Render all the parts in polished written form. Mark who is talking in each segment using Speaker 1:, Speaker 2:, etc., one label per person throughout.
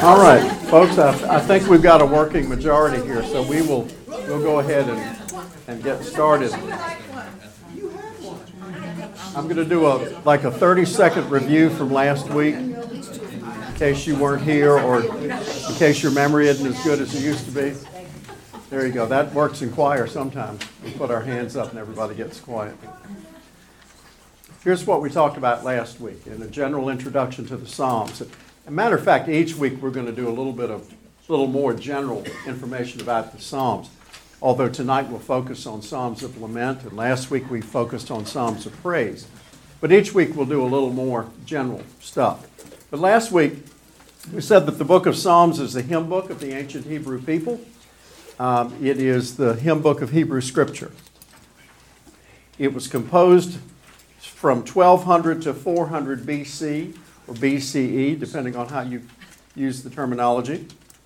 Speaker 1: All right, folks, I think we've got a working majority here, so we'll go ahead and get started. I'm going to do a 30-second review from last week, in case you weren't here or in case your memory isn't as good as it used to be. There you go. That works in choir sometimes. We put our hands up and everybody gets quiet. Here's what we talked about last week in a general introduction to the Psalms. As a matter of fact, each week we're going to do a little more general information about the Psalms. Although tonight we'll focus on Psalms of Lament, and last week we focused on Psalms of Praise. But each week we'll do a little more general stuff. But last week we said that the book of Psalms is the hymn book of the ancient Hebrew people. It is the hymn book of Hebrew Scripture. It was composed from 1200 to 400 BC or BCE, depending on how you use the terminology,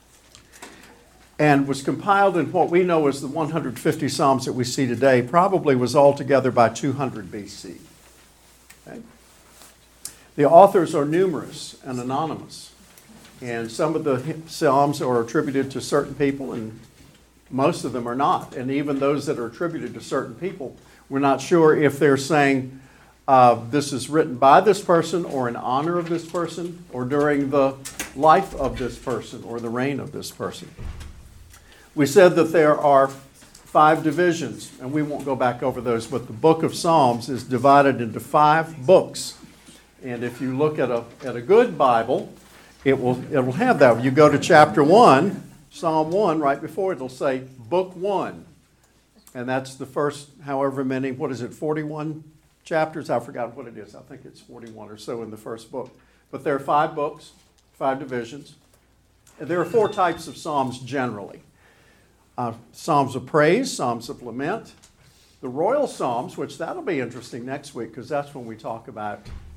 Speaker 1: and was compiled in what we know as the 150 Psalms that we see today, probably was all together by 200 BC. Okay? The authors are numerous and anonymous, and some of the Psalms are attributed to certain people, and most of them are not. And even those that are attributed to certain people, we're not sure if they're saying this is written by this person or in honor of this person or during the life of this person or the reign of this person. We said that there are 5 divisions, and we won't go back over those, but the book of Psalms is divided into 5 books. And if you look at a good Bible, it will have that. When you go to chapter 1, Psalm 1, right before it'll say Book 1. And that's the first however many, 41 chapters? I forgot what it is. I think it's 41 or so in the first book. But there are 5 books, 5 divisions. And there are 4 types of Psalms generally. Psalms of praise, Psalms of lament, the royal Psalms, which that'll be interesting next week because that's when we talk about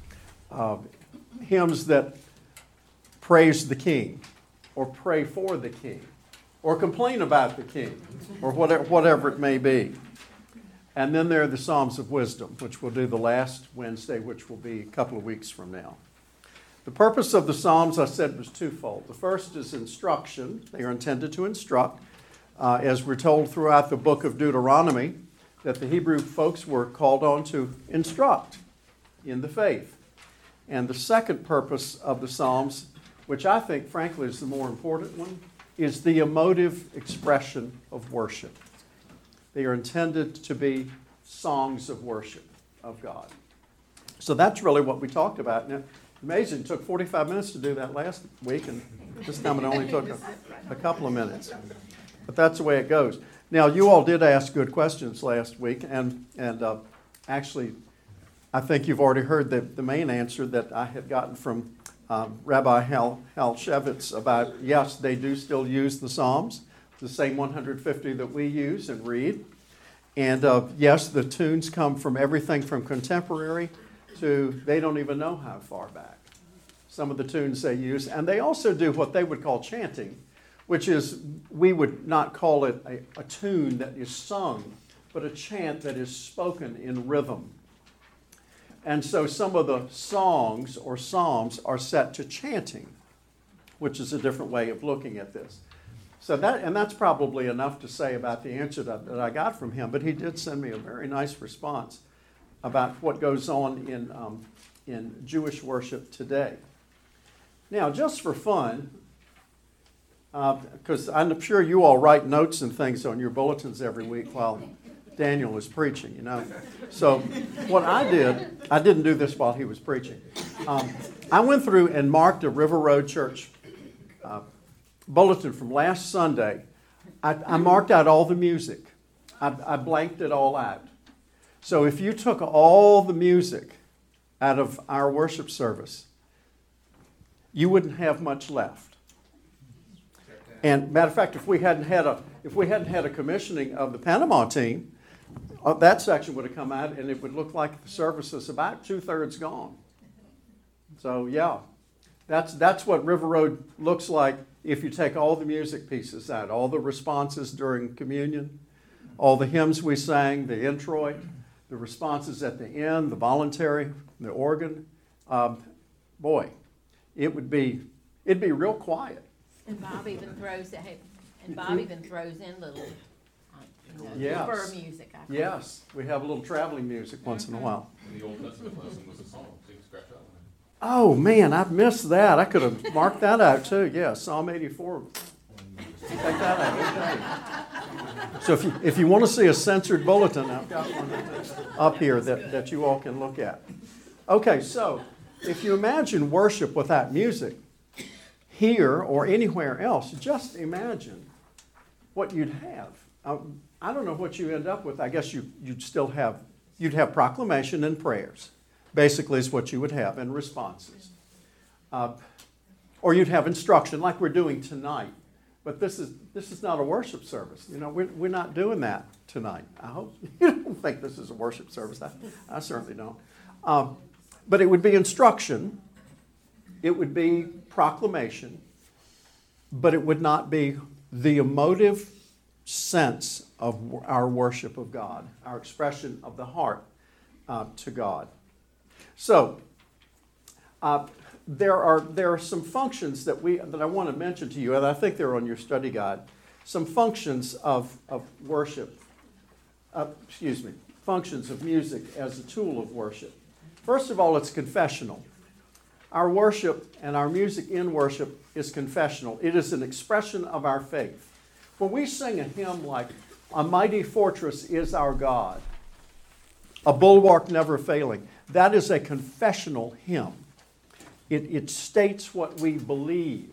Speaker 1: hymns that praise the king or pray for the king or complain about the king or whatever it may be. And then there are the Psalms of wisdom, which we'll do the last Wednesday, which will be a couple of weeks from now. The purpose of the Psalms, I said, was twofold. The first is instruction. They are intended to instruct. As we're told throughout the book of Deuteronomy, that the Hebrew folks were called on to instruct in the faith. And the second purpose of the Psalms, which I think, frankly, is the more important one, is the emotive expression of worship. They are intended to be songs of worship of God. So that's really what we talked about. Now, amazing, it took 45 minutes to do that last week, and this time it only took a couple of minutes. But that's the way it goes. Now, you all did ask good questions last week, and actually, I think you've already heard the main answer that I had gotten from Rabbi Hal Shevitz about, yes, they do still use the Psalms, the same 150 that we use and read. And yes, the tunes come from everything from contemporary to they don't even know how far back. Some of the tunes they use. And they also do what they would call chanting, which is, we would not call it a tune that is sung, but a chant that is spoken in rhythm. And so some of the songs or psalms are set to chanting, which is a different way of looking at this. So that's probably enough to say about the answer that I got from him, but he did send me a very nice response about what goes on in Jewish worship today. Now, just for fun, because I'm sure you all write notes and things on your bulletins every week while Daniel is preaching, you know. So what I didn't do this while he was preaching. I went through and marked a River Road Church bulletin from last Sunday. I marked out all the music. I blanked it all out. So if you took all the music out of our worship service, you wouldn't have much left. And matter of fact, if we hadn't had a commissioning of the Panama team, that section would have come out, and it would look like the service is about 2/3 gone. So yeah, that's what River Road looks like if you take all the music pieces out, all the responses during communion, all the hymns we sang, the introit, the responses at the end, the voluntary, the organ. Boy, it'd be real quiet.
Speaker 2: And Bob even throws in little
Speaker 1: Yes.
Speaker 2: Burr music. I think.
Speaker 1: Yes, we have a little traveling music once in a while.
Speaker 3: And the Old Testament lesson was a song, so you can scratch that one.
Speaker 1: Oh, man, I've missed that. I could have marked that out too. Yeah, Psalm 84. Take that out. Okay. So if you want to see a censored bulletin, I've got one up here that you all can look at. Okay, so if you imagine worship without music, here or anywhere else, just imagine what you'd have. I don't know what you end up with. I guess you'd have proclamation and prayers. Basically is what you would have, and responses. Or you'd have instruction like we're doing tonight. But this is not a worship service. You know, we're not doing that tonight. I hope you don't think this is a worship service. I certainly don't. But it would be instruction. It would be proclamation. But it would not be the emotive sense of our worship of God, our expression of the heart to God. So, there are some functions that I want to mention to you, and I think they're on your study guide. Some functions of worship, functions of music as a tool of worship. First of all, it's confessional. Our worship and our music in worship is confessional. It is an expression of our faith. When we sing a hymn like, "A Mighty Fortress is Our God," "A Bulwark Never Failing," that is a confessional hymn. It states what we believe.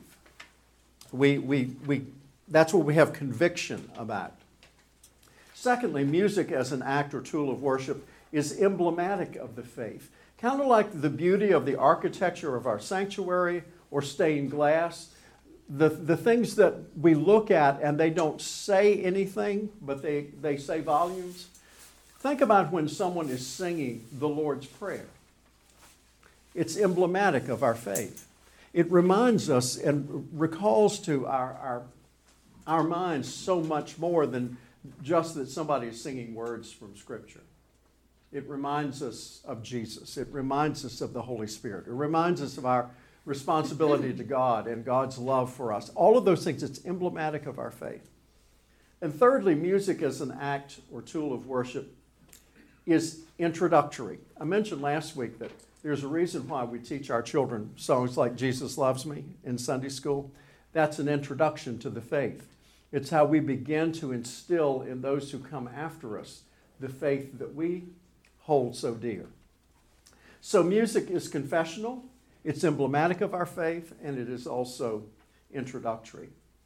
Speaker 1: That's what we have conviction about. Secondly, music as an act or tool of worship is emblematic of the faith. Kind of like the beauty of the architecture of our sanctuary or stained glass. The things that we look at and they don't say anything, but they say volumes. Think about when someone is singing the Lord's Prayer. It's emblematic of our faith. It reminds us and recalls to our minds so much more than just that somebody is singing words from Scripture. It reminds us of Jesus. It reminds us of the Holy Spirit. It reminds us of our responsibility to God and God's love for us. All of those things, it's emblematic of our faith. And thirdly, music as an act or tool of worship is introductory. I mentioned last week that there's a reason why we teach our children songs like "Jesus Loves Me" in Sunday school. That's an introduction to the faith. It's how we begin to instill in those who come after us the faith that we hold so dear. So music is confessional, it's emblematic of our faith, and it is also introductory.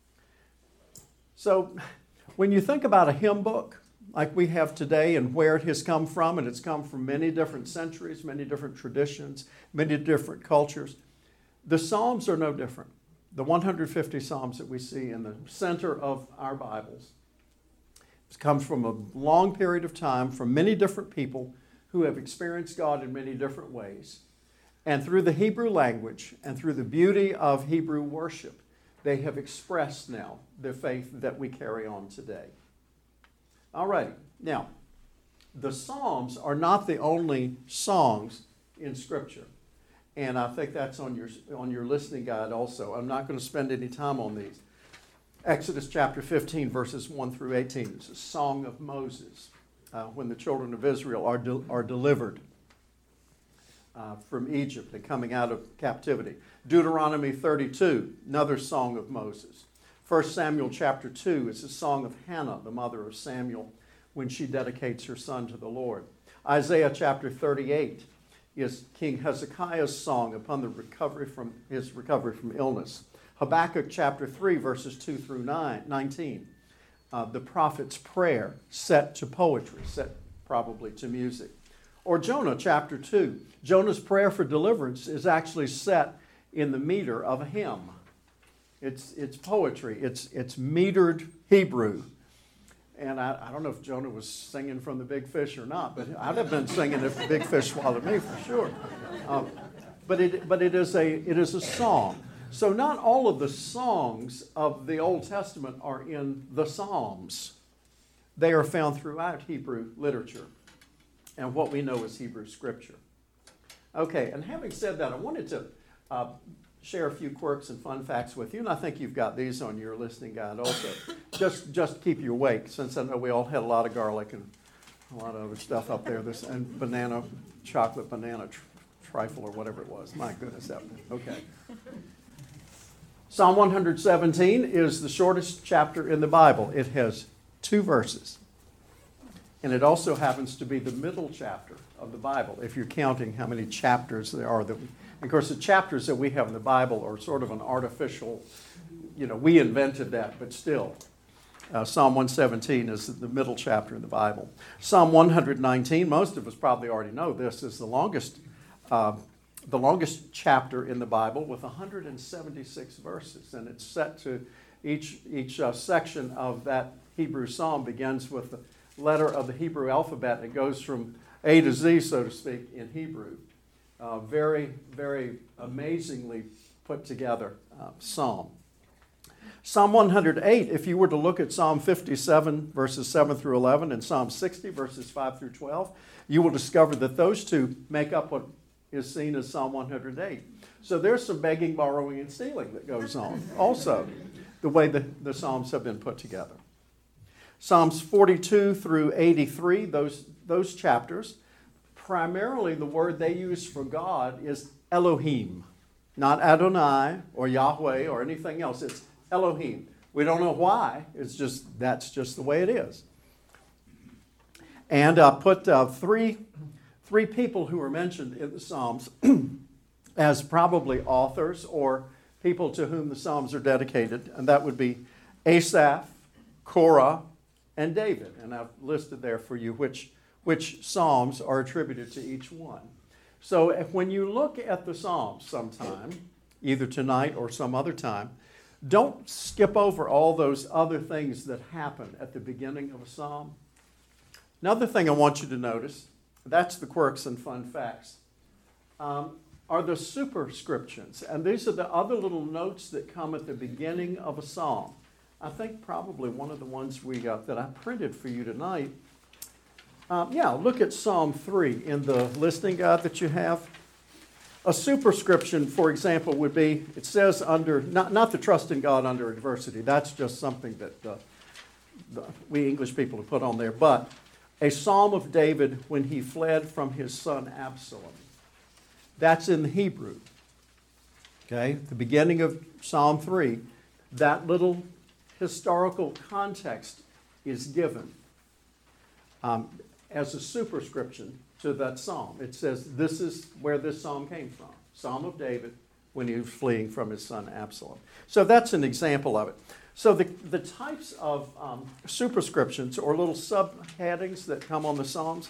Speaker 1: So when you think about a hymn book, like we have today and where it has come from, and it's come from many different centuries, many different traditions, many different cultures. The Psalms are no different. The 150 Psalms that we see in the center of our Bibles comes from a long period of time from many different people who have experienced God in many different ways. And through the Hebrew language and through the beauty of Hebrew worship, they have expressed now the faith that we carry on today. All right. Now, the Psalms are not the only songs in Scripture. And I think that's on your listening guide also. I'm not going to spend any time on these. Exodus chapter 15, verses 1 through 18. It's a song of Moses when the children of Israel are delivered from Egypt and coming out of captivity. Deuteronomy 32, another song of Moses. 1 Samuel chapter 2 is a song of Hannah, the mother of Samuel, when she dedicates her son to the Lord. Isaiah chapter 38 is King Hezekiah's song upon his recovery from illness. Habakkuk chapter 3, verses 2 through 19, the prophet's prayer set to poetry, set probably to music. Or Jonah chapter 2. Jonah's prayer for deliverance is actually set in the meter of a hymn. It's poetry. It's metered Hebrew. And I don't know if Jonah was singing from the big fish or not, but I'd have been singing if the big fish swallowed me for sure. But it is a song. So not all of the songs of the Old Testament are in the Psalms. They are found throughout Hebrew literature and what we know as Hebrew Scripture. Okay, and having said that, I wanted to share a few quirks and fun facts with you, and I think you've got these on your listening guide also. Just keep you awake, since I know we all had a lot of garlic and a lot of other stuff up there. This and chocolate banana trifle or whatever it was. My goodness, okay. Psalm 117 is the shortest chapter in the Bible. It has 2 verses. And it also happens to be the middle chapter of the Bible, if you're counting how many chapters there are. And of course, the chapters that we have in the Bible are sort of an artificial, we invented that, but still. Psalm 117 is the middle chapter in the Bible. Psalm 119, most of us probably already know this, is the longest chapter in the Bible with 176 verses. And it's set to each section of that Hebrew psalm begins with the letter of the Hebrew alphabet. It goes from A to Z, so to speak, in Hebrew. Very, very amazingly put together psalm. Psalm 108, if you were to look at Psalm 57, verses 7 through 11, and Psalm 60, verses 5 through 12, you will discover that those two make up what is seen as Psalm 108. So there's some begging, borrowing, and stealing that goes on also, the way the Psalms have been put together. Psalms 42 through 83, those chapters, primarily the word they use for God is Elohim, not Adonai or Yahweh or anything else. It's Elohim. We don't know why. That's just the way it is. And put three people who are mentioned in the Psalms as probably authors or people to whom the Psalms are dedicated, and that would be Asaph, Korah, and David. And I've listed there for you which Psalms are attributed to each one. So when you look at the Psalms sometime, either tonight or some other time, don't skip over all those other things that happen at the beginning of a psalm. Another thing I want you to notice, that's the quirks and fun facts, are the superscriptions. And these are the other little notes that come at the beginning of a psalm. I think probably one of the ones we got that I printed for you tonight. Look at Psalm 3 in the listening guide that you have. A superscription, for example, would be, it says under, not to trust in God under adversity. That's just something that we English people have put on there. But a psalm of David when he fled from his son Absalom. That's in the Hebrew. Okay, the beginning of Psalm 3, that little historical context is given as a superscription to that psalm. It says this is where this psalm came from. Psalm of David when he was fleeing from his son Absalom. So that's an example of it. So the types of superscriptions or little subheadings that come on the psalms,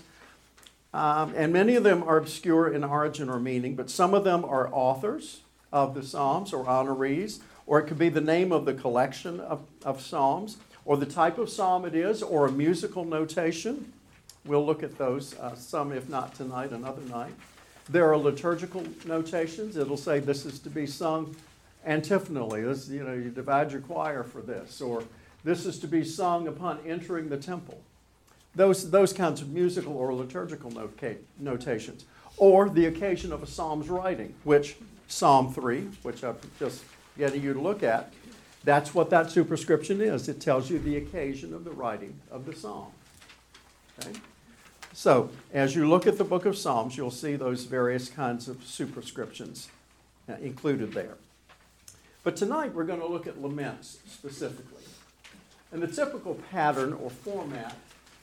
Speaker 1: and many of them are obscure in origin or meaning, but some of them are authors of the psalms or honorees, or it could be the name of the collection of psalms, or the type of psalm it is, or a musical notation. We'll look at those, some if not tonight, another night. There are liturgical notations. It'll say this is to be sung antiphonally. This, you divide your choir for this, or this is to be sung upon entering the temple. Those kinds of musical or liturgical notations. Or the occasion of a psalm's writing, which Psalm 3, which I'm just getting you to look at, that's what that superscription is. It tells you the occasion of the writing of the psalm. Okay? So, as you look at the book of Psalms, you'll see those various kinds of superscriptions included there. But tonight we're going to look at laments specifically. And the typical pattern or format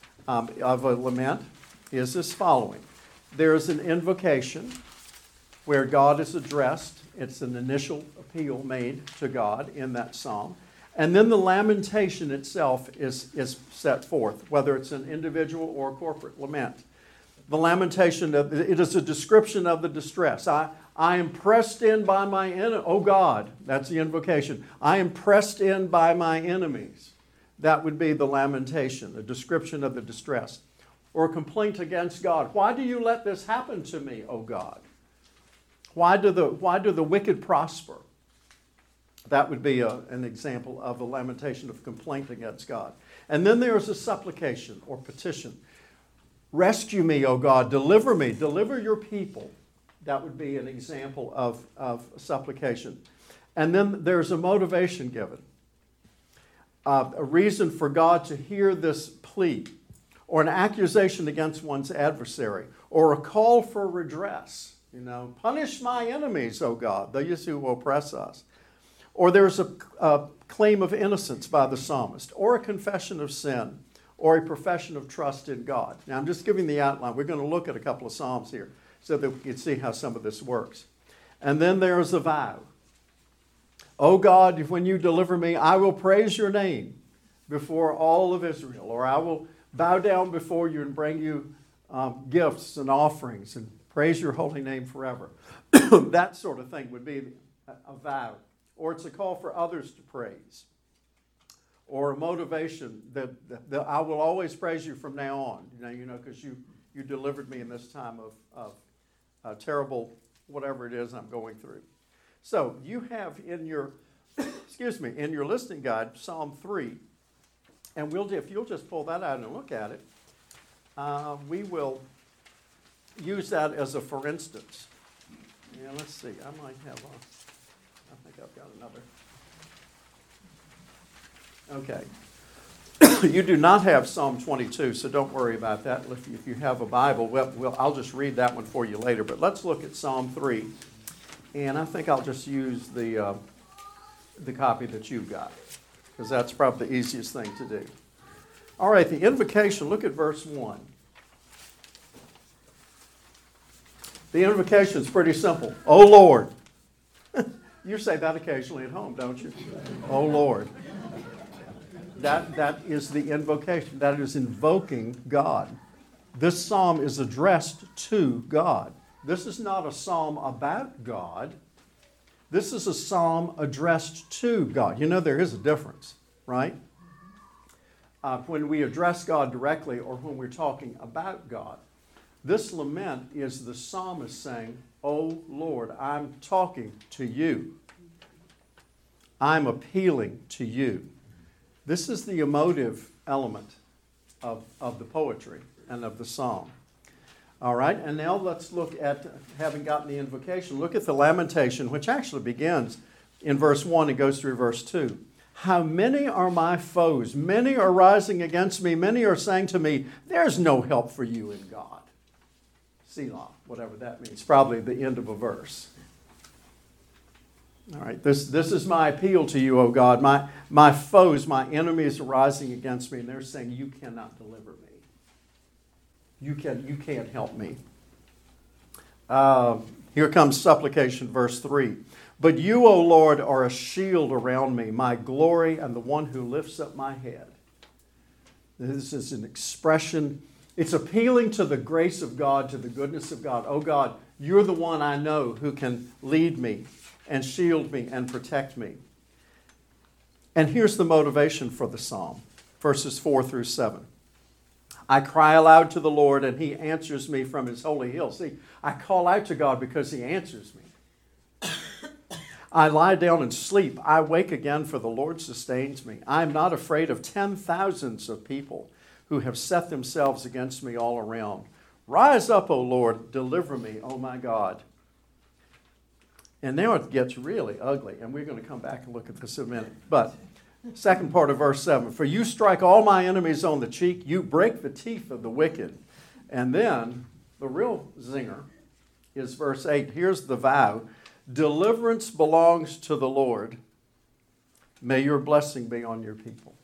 Speaker 1: of a lament is as following. There's an invocation where God is addressed. It's an initial appeal made to God in that psalm. And then the lamentation itself is set forth, whether it's an individual or corporate lament. The lamentation, it is a description of the distress. I am pressed in by my enemy. Oh God, that's the invocation. I am pressed in by my enemies. That would be the lamentation, a description of the distress. Or a complaint against God. Why do you let this happen to me, O God? Why do the wicked prosper? That would be an example of a lamentation of complaint against God. And then there is a supplication or petition. Rescue me, O God, deliver me, deliver your people. That would be an example of supplication. And then there's a motivation given, a reason for God to hear this plea, or an accusation against one's adversary, or a call for redress. Punish my enemies, O God, those who oppress us. Or there's a claim of innocence by the psalmist, or a confession of sin, or a profession of trust in God. Now, I'm just giving the outline. We're going to look at a couple of psalms here so that we can see how some of this works. And then there's a vow. O God, when you deliver me, I will praise your name before all of Israel, or I will bow down before you and bring you gifts and offerings and praise your holy name forever. That sort of thing would be a vow. Or it's a call for others to praise. Or a motivation that I will always praise you from now on, because you delivered me in this time of terrible whatever it is I'm going through. So you have in your, in your listening guide, Psalm 3, and if you'll just pull that out and look at it, we will use that as a for instance. Yeah, let's see. I might have I think I've got another. Okay. You do not have Psalm 22, so don't worry about that. If you have a Bible, I'll just read that one for you later. But let's look at Psalm 3. And I think I'll just use the copy that you've got, because that's probably the easiest thing to do. All right, the invocation, look at verse 1. The invocation is pretty simple. Oh, Lord. You say that occasionally at home, don't you? Oh, Lord. That is the invocation. That is invoking God. This psalm is addressed to God. This is not a psalm about God. This is a psalm addressed to God. There is a difference, right? When we address God directly or when we're talking about God. This lament is the psalmist saying, Oh Lord, I'm talking to you. I'm appealing to you. This is the emotive element of the poetry and of the psalm. All right, and now let's look at, having gotten the invocation, look at the lamentation, which actually begins in verse 1 and goes through verse 2. How many are my foes? Many are rising against me. Many are saying to me, there's no help for you in God. Selah, whatever that means. Probably the end of a verse. All right, this is my appeal to you, O God. My foes, my enemies are rising against me, and they're saying, you cannot deliver me. You can't help me. Here comes supplication, verse 3. But you, O Lord, are a shield around me, my glory, and the one who lifts up my head. This is an expression. It's appealing to the grace of God, to the goodness of God. Oh God, you're the one I know who can lead me and shield me and protect me. And here's the motivation for the psalm, verses 4 through 7. I cry aloud to the Lord, and he answers me from his holy hill. See, I call out to God because he answers me. I lie down and sleep. I wake again, for the Lord sustains me. I am not afraid of 10,000s of people who have set themselves against me all around. Rise up, O Lord, deliver me, O my God. And now it gets really ugly, and we're going to come back and look at this in a minute. But second part of verse 7, for you strike all my enemies on the cheek, you break the teeth of the wicked. And then the real zinger is verse 8. Here's the vow. Deliverance belongs to the Lord. May your blessing be on your people.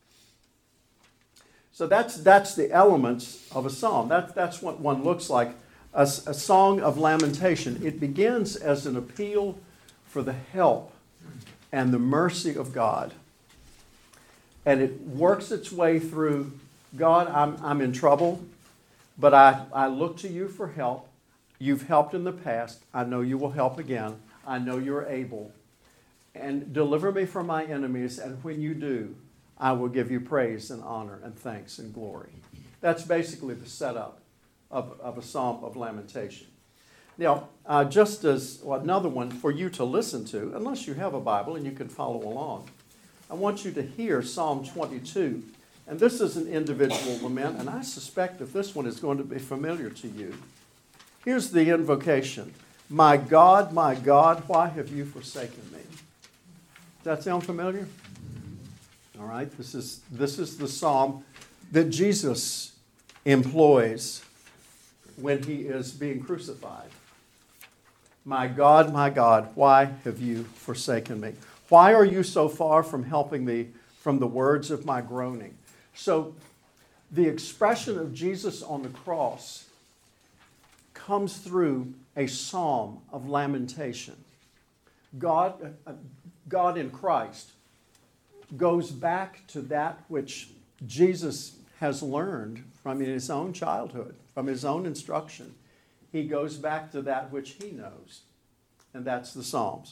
Speaker 1: So that's the elements of a psalm. That's what one looks like. A song of lamentation. It begins as an appeal for the help and the mercy of God. And it works its way through, God, I'm in trouble, but I look to you for help. You've helped in the past. I know you will help again. I know you're able. And deliver me from my enemies, and when you do, I will give you praise and honor and thanks and glory. That's basically the setup of a psalm of lamentation. Now, just as another one for you to listen to, unless you have a Bible and you can follow along, I want you to hear Psalm 22. And this is an individual lament, and I suspect that this one is going to be familiar to you. Here's the invocation. my God, why have you forsaken me? Does that sound familiar? All right, this is the psalm that Jesus employs when he is being crucified. My God, why have you forsaken me? Why are you so far from helping me from the words of my groaning? So the expression of Jesus on the cross comes through a psalm of lamentation. God in Christ goes back to that which Jesus has learned from his own childhood, from his own instruction. He goes back to that which he knows, and that's the Psalms.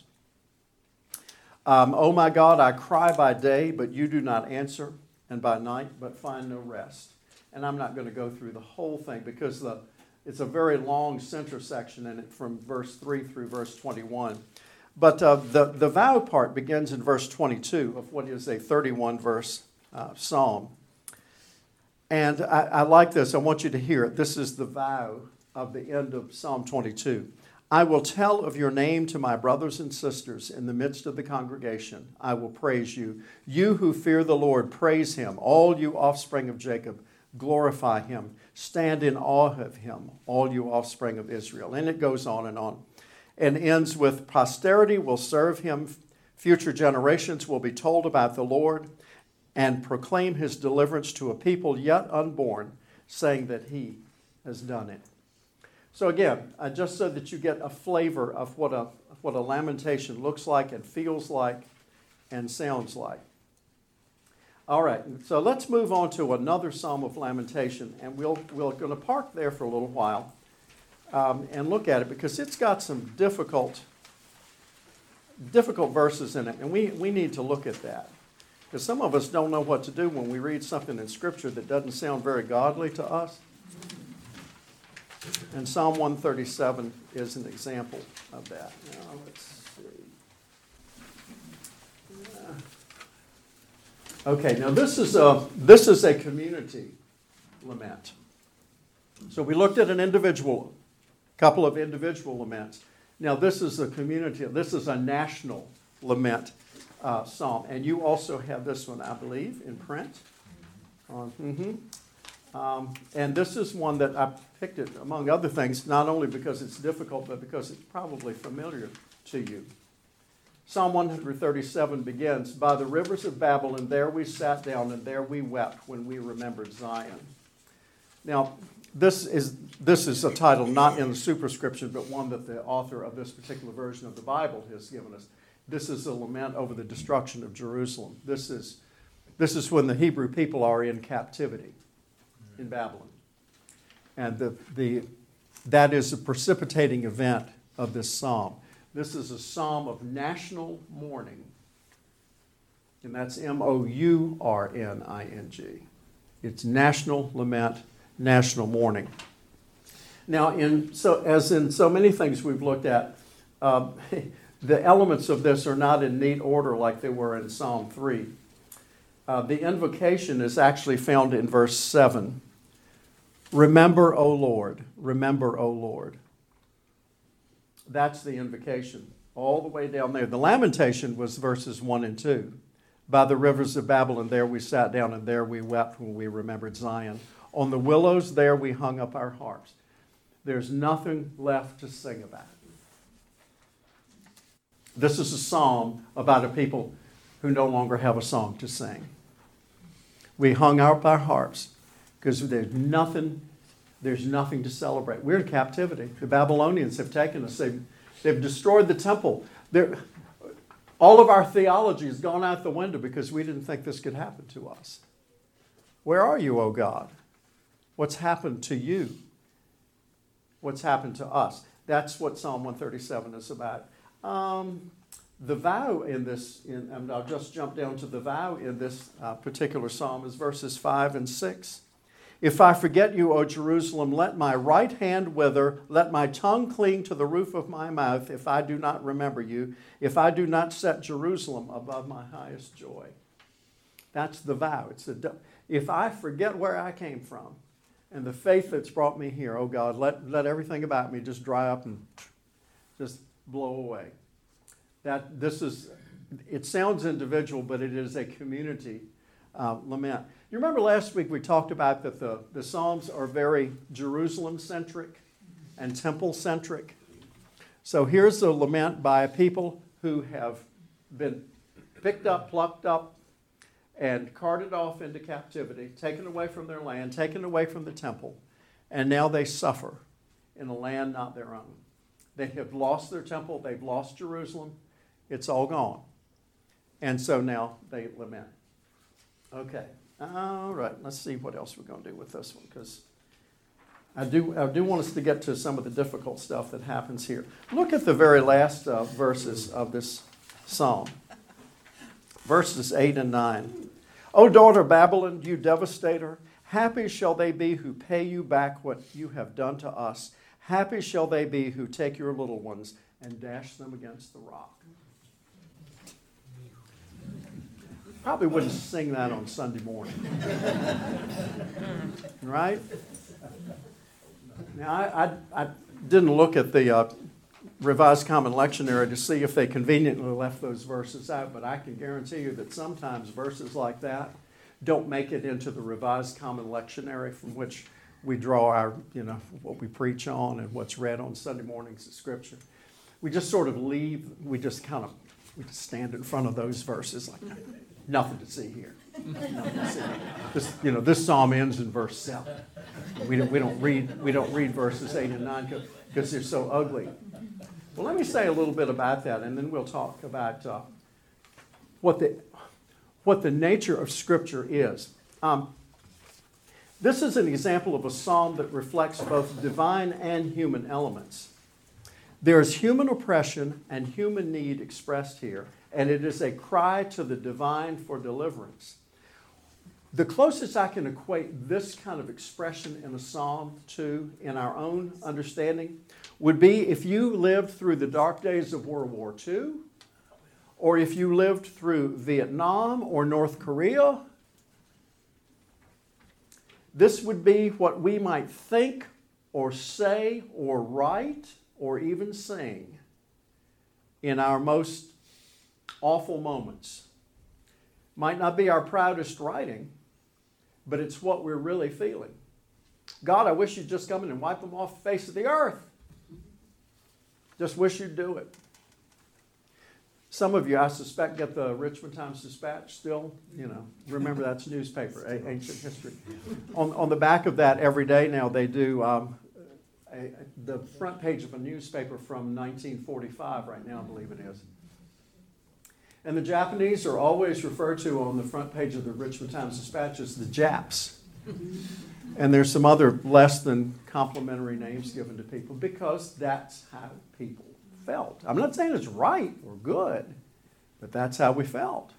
Speaker 1: Oh my God, I cry by day, but you do not answer, and by night, but find no rest. And I'm not going to go through the whole thing because it's a very long center section in it from verse 3 through verse 21. But the vow part begins in verse 22 of what is a 31-verse psalm. And I like this. I want you to hear it. This is the vow of the end of Psalm 22. I will tell of your name to my brothers and sisters in the midst of the congregation. I will praise you. You who fear the Lord, praise him. All you offspring of Jacob, glorify him. Stand in awe of him, all you offspring of Israel. And it goes on and ends with posterity will serve him. Future generations will be told about the Lord and proclaim his deliverance to a people yet unborn, saying that he has done it. So again, just so that you get a flavor of what a lamentation looks like and feels like and sounds like. All right, so let's move on to another Psalm of Lamentation, and we're going to park there for a little while and look at it because it's got some difficult verses in it, and we need to look at that. Because some of us don't know what to do when we read something in Scripture that doesn't sound very godly to us. And Psalm 137 is an example of that. Now, let's see. Okay, now this is a community lament. So we looked at couple of individual laments. Now this is a community. This is a national lament psalm, and you also have this one, I believe, in print. And this is one that I picked it, among other things, not only because it's difficult, but because it's probably familiar to you. Psalm 137 begins, by the rivers of Babylon, there we sat down, and there we wept when we remembered Zion. Now, this is a title not in the superscription, but one that the author of this particular version of the Bible has given us. This is a lament over the destruction of Jerusalem. This is when the Hebrew people are in captivity in Babylon. And that is a precipitating event of this psalm. This is a psalm of national mourning. And that's mourning. It's national lament, national mourning. Now, as in so many things we've looked at, the elements of this are not in neat order like they were in Psalm 3. The invocation is actually found in verse 7. Remember, O Lord, remember, O Lord. That's the invocation, all the way down there. The lamentation was verses 1 and 2. By the rivers of Babylon, there we sat down, and there we wept when we remembered Zion. On the willows, there we hung up our harps. There's nothing left to sing about. This is a psalm about a people who no longer have a song to sing. We hung up our harps because there's nothing to celebrate. We're in captivity. The Babylonians have taken us. They've destroyed the temple. All of our theology has gone out the window because we didn't think this could happen to us. Where are you, O God? What's happened to you? What's happened to us? That's what Psalm 137 is about. The vow in this, and I'll just jump down to the vow in this particular psalm, is verses 5 and 6. If I forget you, O Jerusalem, let my right hand wither, let my tongue cling to the roof of my mouth, if I do not remember you, if I do not set Jerusalem above my highest joy. That's the vow. If I forget where I came from and the faith that's brought me here, oh God, let everything about me just dry up and just blow away. It sounds individual, but it is a community lament. You remember last week we talked about that the Psalms are very Jerusalem-centric and temple-centric. So here's a lament by a people who have been picked up, plucked up, and carted off into captivity, taken away from their land, taken away from the temple, and now they suffer in a land not their own. They have lost their temple, they've lost Jerusalem, it's all gone. And so now they lament. Okay, all right, let's see what else we're going to do with this one, because I do want us to get to some of the difficult stuff that happens here. Look at the very last verses of this psalm. Verses 8 and 9. O daughter Babylon, you devastator, happy shall they be who pay you back what you have done to us. Happy shall they be who take your little ones and dash them against the rock. Probably wouldn't sing that on Sunday morning. Right? Now, I didn't look at the Revised Common Lectionary to see if they conveniently left those verses out, but I can guarantee you that sometimes verses like that don't make it into the Revised Common Lectionary from which we draw our, what we preach on and what's read on Sunday mornings of Scripture. We just sort of leave, we just stand in front of those verses like, nothing to see here. Nothing to see here. This psalm ends in verse 7. We don't read verses 8 and 9 because they're so ugly. Well, let me say a little bit about that, and then we'll talk about what the nature of Scripture is. This is an example of a psalm that reflects both divine and human elements. There is human oppression and human need expressed here, and it is a cry to the divine for deliverance. The closest I can equate this kind of expression in a psalm to, in our own understanding, would be if you lived through the dark days of World War II, or if you lived through Vietnam or North Korea. This would be what we might think or say or write or even sing in our most awful moments. Might not be our proudest writing, but it's what we're really feeling. God, I wish you'd just come in and wipe them off the face of the earth. Just wish you'd do it. Some of you, I suspect, get the Richmond Times-Dispatch still. Remember that's newspaper, ancient history. On the back of that every day now they do the front page of a newspaper from 1945 right now, I believe it is. And the Japanese are always referred to on the front page of the Richmond Times-Dispatch as the Japs. And there's some other less than complimentary names given to people because that's how people felt. I'm not saying it's right or good, but that's how we felt.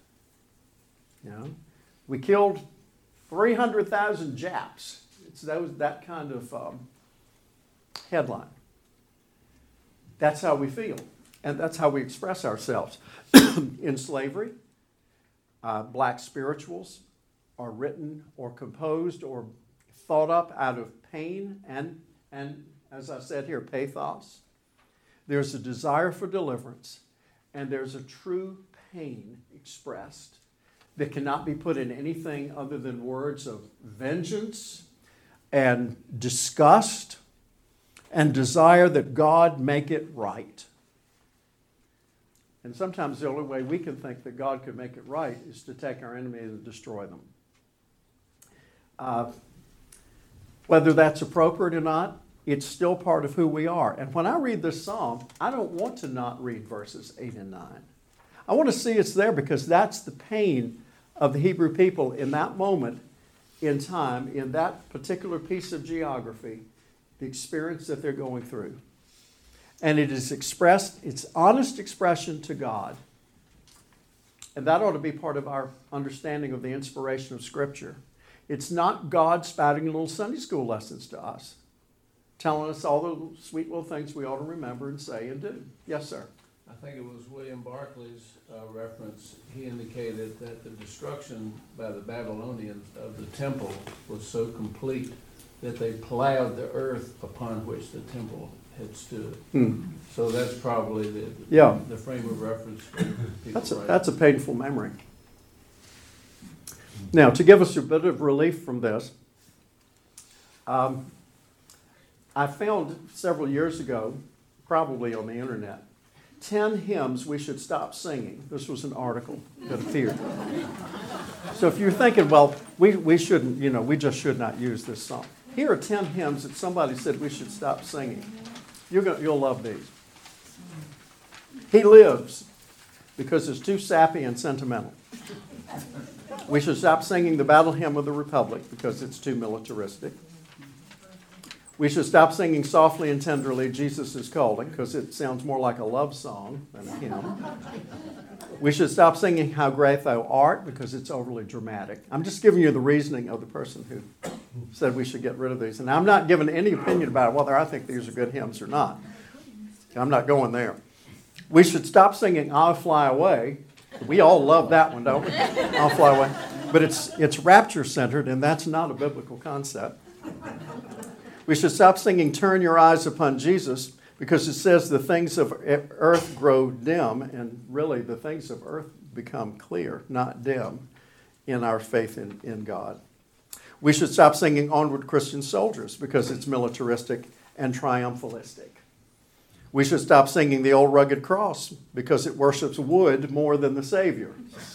Speaker 1: We killed 300,000 Japs. It's that kind of headline. That's how we feel, and that's how we express ourselves. In slavery, black spirituals are written or composed or thought up out of pain and as I said here, pathos. There's a desire for deliverance, and there's a true pain expressed that cannot be put in anything other than words of vengeance and disgust and desire that God make it right. And sometimes the only way we can think that God could make it right is to take our enemies and destroy them. Whether that's appropriate or not, it's still part of who we are. And when I read this psalm, I don't want to not read verses 8 and 9. I want to see it's there because that's the pain of the Hebrew people in that moment in time, in that particular piece of geography, the experience that they're going through. And it is expressed, it's honest expression to God. And that ought to be part of our understanding of the inspiration of Scripture. It's not God spouting little Sunday school lessons to us, telling us all the sweet little things we ought to remember and say and do. Yes, sir.
Speaker 4: I think it was William Barclay's reference. He indicated that the destruction by the Babylonians of the temple was so complete that they plowed the earth upon which the temple had stood.
Speaker 1: Hmm.
Speaker 4: So that's probably
Speaker 1: Yeah.
Speaker 4: the frame of reference for people.
Speaker 1: That's a painful memory. Now, to give us a bit of relief from this, I found several years ago, probably on the internet, 10 hymns we should stop singing. This was an article that appeared. So if you're thinking, well, we shouldn't, we just should not use this song. Here are 10 hymns that somebody said we should stop singing. You'll love these. He Lives, because it's too sappy and sentimental. We should stop singing the Battle Hymn of the Republic, because it's too militaristic. We should stop singing Softly and Tenderly, Jesus is Calling, because it sounds more like a love song than a hymn. We should stop singing How Great Thou Art, because it's overly dramatic. I'm just giving you the reasoning of the person who said we should get rid of these. And I'm not giving any opinion about whether I think these are good hymns or not. I'm not going there. We should stop singing I'll Fly Away. We all love that one, don't we? I'll Fly Away. But it's rapture-centered, and that's not a biblical concept. We should stop singing Turn Your Eyes Upon Jesus, because it says the things of earth grow dim, and really the things of earth become clear, not dim, in our faith in God. We should stop singing Onward Christian Soldiers, because it's militaristic and triumphalistic. We should stop singing The Old Rugged Cross, because it worships wood more than the Savior.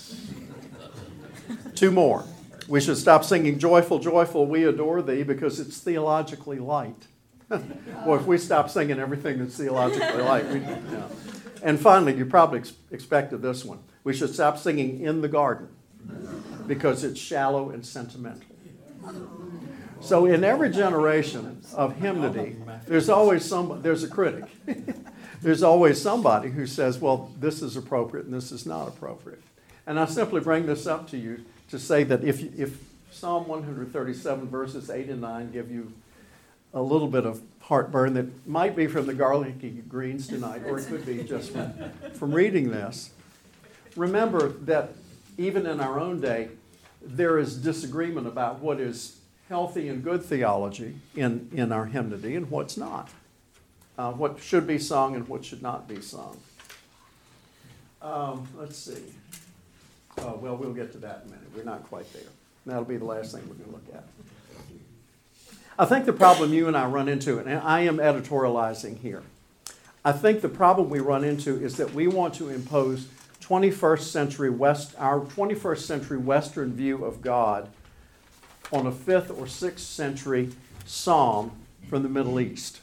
Speaker 1: 2 more. We should stop singing Joyful, Joyful, We Adore Thee, because it's theologically light. Well, if we stop singing everything that's theologically light. And finally, you probably expected this one. We should stop singing In the Garden, because it's shallow and sentimental. So in every generation of hymnody, there's a critic. There's always somebody who says, well, this is appropriate and this is not appropriate. And I simply bring this up to you to say that if Psalm 137 verses 8 and 9 give you a little bit of heartburn that might be from the garlicky greens tonight, or it could be just from reading this, remember that even in our own day, there is disagreement about what is healthy and good theology in our hymnody and what's not. What should be sung and what should not be sung. Let's see. Well, we'll get to that in a minute. We're not quite there. That'll be the last thing we're going to look at. I think the problem you and I run into, and I am editorializing here, I think the problem we run into is that we want to impose our 21st century Western view of God on a 5th or 6th century psalm from the Middle East.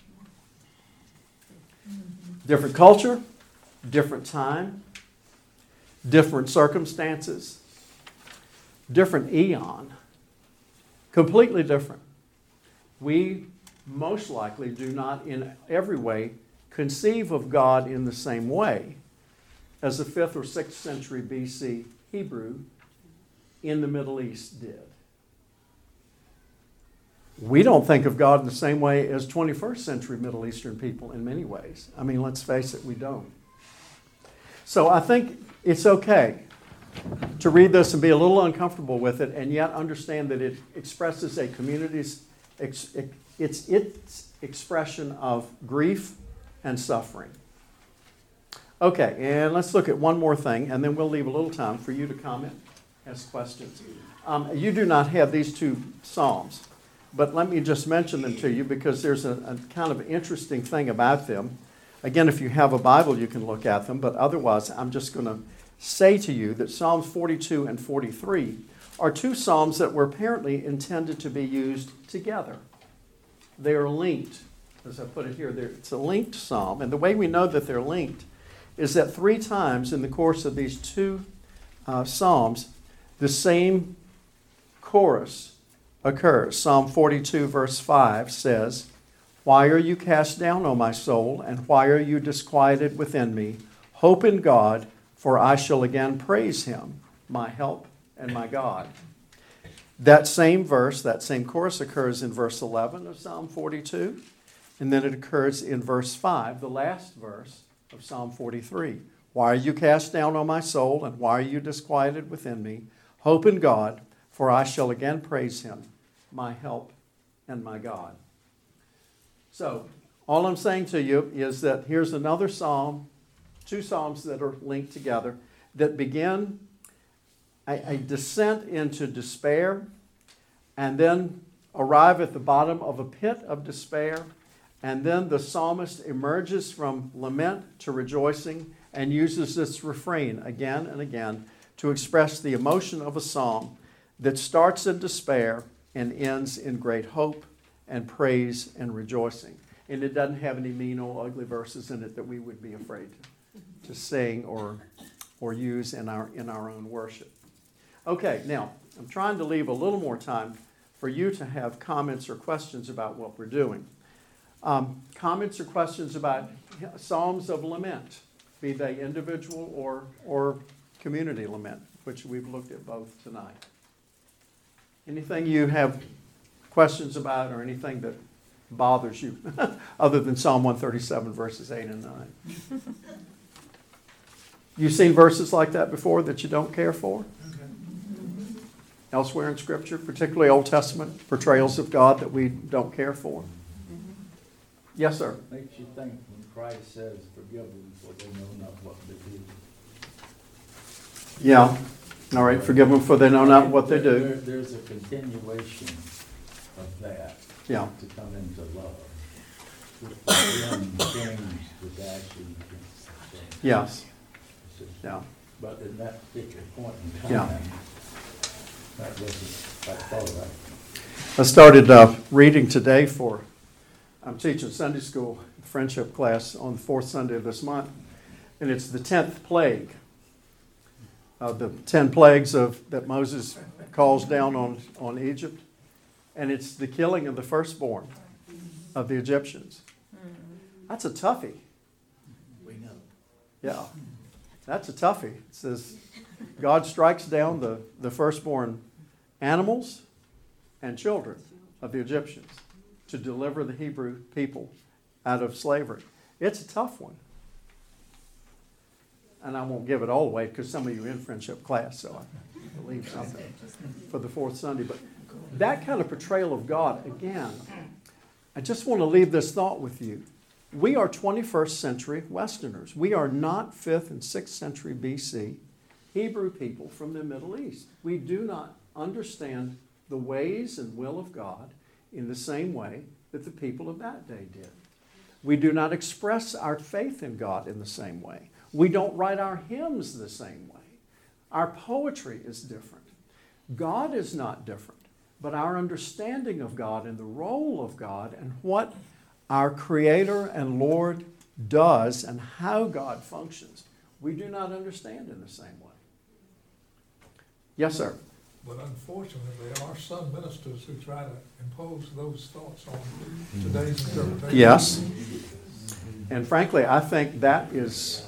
Speaker 1: Different culture, different time, different circumstances, different eon, completely different. We most likely do not in every way conceive of God in the same way as the 5th or 6th century BC Hebrew in the Middle East did. We don't think of God in the same way as 21st century Middle Eastern people in many ways. I mean, let's face it, we don't. So I think it's okay to read this and be a little uncomfortable with it, and yet understand that it expresses a community's, it's its expression of grief and suffering. Okay, and let's look at one more thing, and then we'll leave a little time for you to comment, ask questions. You do not have these 2 psalms, but let me just mention them to you because there's a kind of interesting thing about them. Again, if you have a Bible, you can look at them, but otherwise, I'm just going to say to you that Psalms 42 and 43 are 2 psalms that were apparently intended to be used together. They are linked, as I put it here. It's a linked psalm, and the way we know that they're linked is that 3 times in the course of these 2 psalms, the same chorus occurs. Psalm 42 verse 5 says, "Why are you cast down, O my soul, and why are you disquieted within me? Hope in God, for I shall again praise him, my help and my God." That same verse, that same chorus occurs in verse 11 of Psalm 42, and then it occurs in verse 5, the last verse of Psalm 43. "Why are you cast down, O my soul, and why are you disquieted within me? Hope in God, for I shall again praise him, my help and my God." So, All I'm saying to you is that here's another psalm, two psalms that are linked together, that begin a descent into despair and then arrive at the bottom of a pit of despair. And then the psalmist emerges from lament to rejoicing and uses this refrain again and again to express the emotion of a psalm that starts in despair and ends in great hope and praise and rejoicing. And it doesn't have any mean or ugly verses in it that we would be afraid to sing or use in our own worship. Okay, now I'm trying to leave a little more time for you to have comments or questions about what we're doing. Comments or questions about psalms of lament, be they individual or community lament, which we've looked at both tonight. Anything you have questions about or anything that bothers you other than Psalm 137 verses 8 and 9? You've seen verses like that before that you don't care for? Elsewhere in Scripture, particularly Old Testament portrayals of God that we don't care for? Yes, sir.
Speaker 5: Makes you think when Christ says, forgive them for they know not what they do.
Speaker 1: Yeah. All right, forgive them for they know not what they do.
Speaker 5: There's a continuation of that.
Speaker 1: Yeah.
Speaker 5: To come into love. Then change the dashing against the shame.
Speaker 1: Yes. Yeah.
Speaker 5: But in that particular point in time,
Speaker 1: Yeah.
Speaker 5: that wasn't quite all right.
Speaker 1: I started reading today I'm teaching Sunday school friendship class on the fourth Sunday of this month, and it's the 10th plague. The 10 plagues that Moses calls down on Egypt, and it's the killing of the firstborn of the Egyptians. That's a toughie.
Speaker 5: We know.
Speaker 1: Yeah, that's a toughie. It says God strikes down the firstborn animals and children of the Egyptians to deliver the Hebrew people out of slavery. It's a tough one. And I won't give it all away because some of you are in friendship class, so I believe something for the fourth Sunday. But that kind of portrayal of God, again, I just want to leave this thought with you. We are 21st century Westerners. We are not 5th and 6th century BC Hebrew people from the Middle East. We do not understand the ways and will of God in the same way that the people of that day did. We do not express our faith in God in the same way. We don't write our hymns the same way. Our poetry is different. God is not different, but our understanding of God and the role of God and what our Creator and Lord does and how God functions, we do not understand in the same way. Yes, sir.
Speaker 6: But unfortunately, there are some ministers who try to impose those thoughts on today's interpretation.
Speaker 1: Yes. And frankly, I think that is...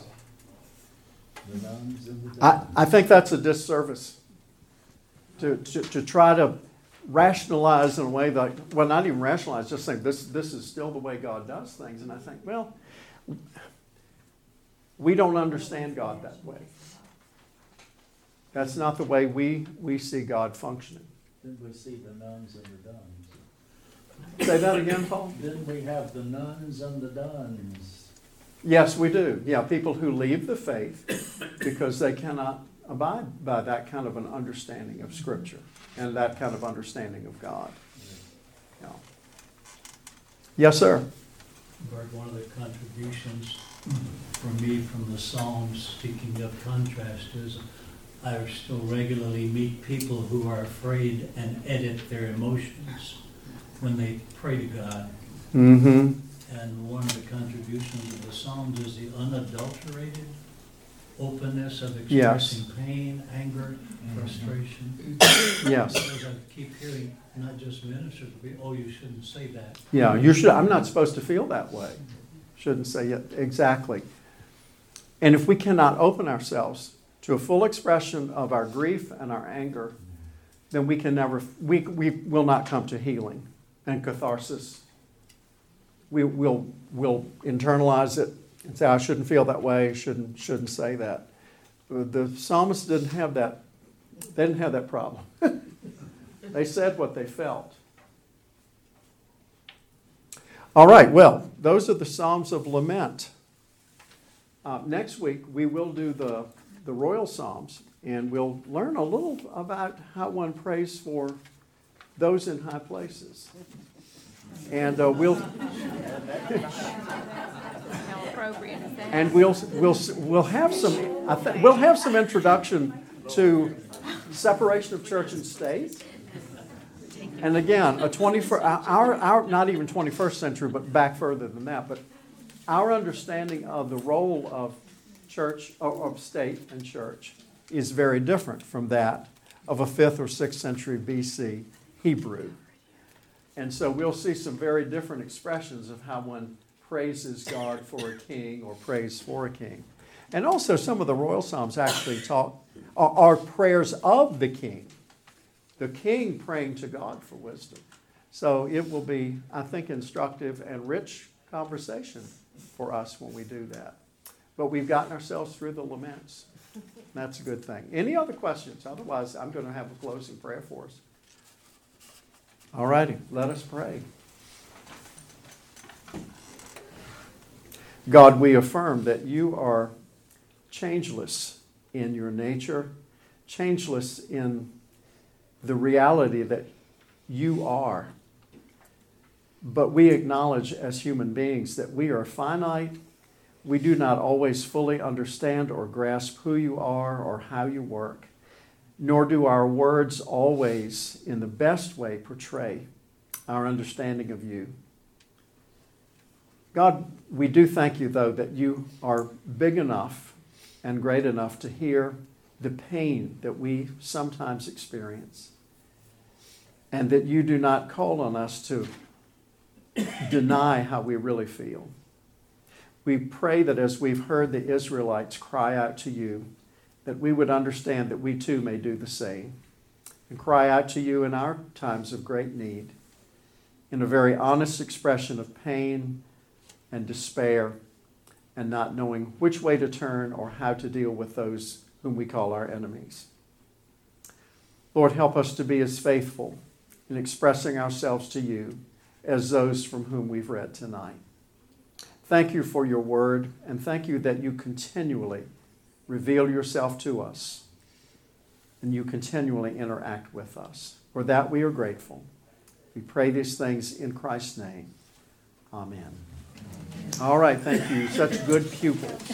Speaker 5: The nuns and the
Speaker 1: I think that's a disservice to try to rationalize in a way that, well, not even rationalize, just saying this is still the way God does things. And I think, well, we don't understand God that way. That's not the way we see God functioning.
Speaker 5: Didn't we see the nuns and the duns?
Speaker 1: Say that again, Paul?
Speaker 5: Didn't we have the nuns and the duns?
Speaker 1: Yes, we do. Yeah, people who leave the faith because they cannot abide by that kind of an understanding of Scripture and that kind of understanding of God. Yeah. Yes, sir.
Speaker 7: Bert, one of the contributions for me from the Psalms, speaking of contrast, is I still regularly meet people who are afraid and edit their emotions when they pray to God.
Speaker 1: Mm-hmm.
Speaker 7: And one of the contributions of the Psalms is the unadulterated openness of expressing pain, anger, frustration.
Speaker 1: Yes.
Speaker 7: Because I keep hearing not just ministers, but oh, you shouldn't say that.
Speaker 1: Yeah, you should. I'm not supposed to feel that way. Shouldn't say it. Exactly. And if we cannot open ourselves to a full expression of our grief and our anger, then we will not come to healing and catharsis. We'll internalize it and say, I shouldn't feel that way, shouldn't say that. The psalmists didn't have that. They didn't have that problem. They said what they felt. All right, well, those are the Psalms of Lament. Next week, we will do the Royal Psalms, and we'll learn a little about how one prays for those in high places. And we'll
Speaker 2: How appropriate is that?
Speaker 1: and we'll have some we'll have some introduction to separation of church and state. And again, our not even 21st century, but back further than that, but our understanding of the role of church, of state and church, is very different from that of a 5th or 6th century BC Hebrew. And so we'll see some very different expressions of how one praises God for a king or prays for a king. And also some of the royal psalms actually are prayers of the king praying to God for wisdom. So it will be, I think, instructive and rich conversation for us when we do that. But we've gotten ourselves through the laments. That's a good thing. Any other questions? Otherwise, I'm going to have a closing prayer for us. All righty, let us pray. God, we affirm that you are changeless in your nature, changeless in the reality that you are. But we acknowledge as human beings that we are finite. We do not always fully understand or grasp who you are or how you work, nor do our words always, in the best way, portray our understanding of you. God, we do thank you, though, that you are big enough and great enough to hear the pain that we sometimes experience, and that you do not call on us to deny how we really feel. We pray that as we've heard the Israelites cry out to you, that we would understand that we too may do the same and cry out to you in our times of great need, in a very honest expression of pain and despair and not knowing which way to turn or how to deal with those whom we call our enemies. Lord, help us to be as faithful in expressing ourselves to you as those from whom we've read tonight. Thank you for your word, and thank you that you continually reveal yourself to us and you continually interact with us. For that we are grateful. We pray these things in Christ's name. Amen. All right, thank you. Such good pupils.